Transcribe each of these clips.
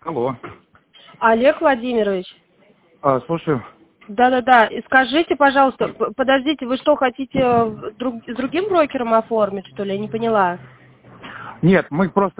Алло. Олег Владимирович. Слушаю. Да-да-да. И скажите, пожалуйста, подождите, вы что, хотите с другим брокером оформить, что ли? Я не поняла. Нет, мы просто...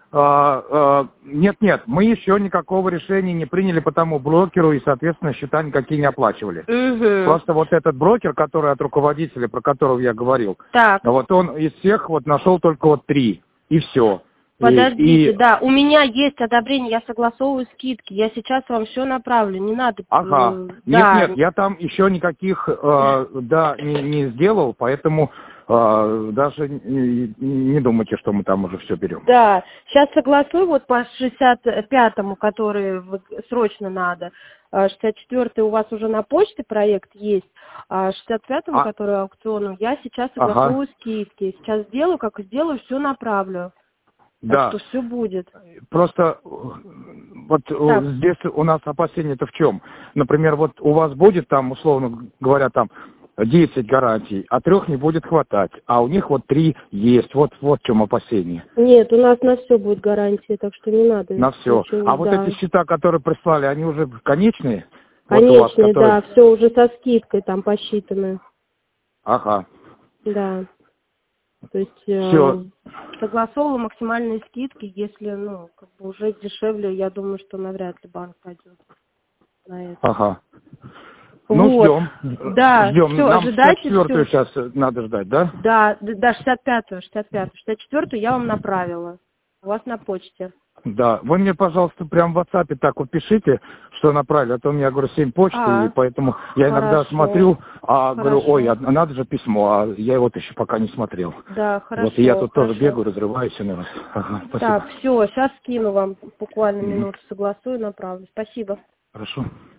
Нет, мы еще никакого решения не приняли по тому брокеру и, соответственно, счета никакие не оплачивали. Угу. Просто вот этот брокер, который от руководителя, про которого я говорил, Так. вот он из всех вот нашел только вот 3, и все. Подождите, да, у меня есть одобрение, я согласовываю скидки, я сейчас вам все направлю, не надо... Ага. да. Нет, я там еще никаких, не сделал, поэтому даже не думайте, что мы там уже все берем. Да, сейчас согласую вот по 65-му, который срочно надо. 64-й у вас уже на почте проект есть, а 65-му, который аукциону, я сейчас согласую скидки. Сейчас сделаю, как сделаю, все направлю. Да. Так что все будет. Просто вот Так. здесь у нас опасение-то в чем? Например, вот у вас будет там, условно говоря, там 10 гарантий, а 3 не будет хватать, а у них вот 3 есть. Вот в чем опасение. Нет, у нас на все будет гарантия, так что не надо. На все. Ничего, А вот да. эти счета, которые прислали, они уже конечные? Конечные, вот у вас, которые... да, все уже со скидкой там посчитано. Ага. Да. То есть согласовываю максимальные скидки, если, как бы уже дешевле, я думаю, что навряд ли банк пойдет на это. Ага. Вот. Ну, ждем. Да, ждем. Все, Нам ожидайте 64-ю сейчас надо ждать, да? Да, 65-ю. 64-ю я вам направила. У вас на почте. Да. Вы мне, пожалуйста, прям в WhatsApp так вот пишите, что направили, а то у меня, говорю, 7 почт, и поэтому я иногда смотрю, говорю, ой, надо же письмо, а я его еще пока не смотрел. Да, хорошо. Вот и я тут тоже бегаю, разрываюсь на вас. Ага, спасибо. Так, все, сейчас скину вам буквально минуту, согласую, направлю. Спасибо. Хорошо.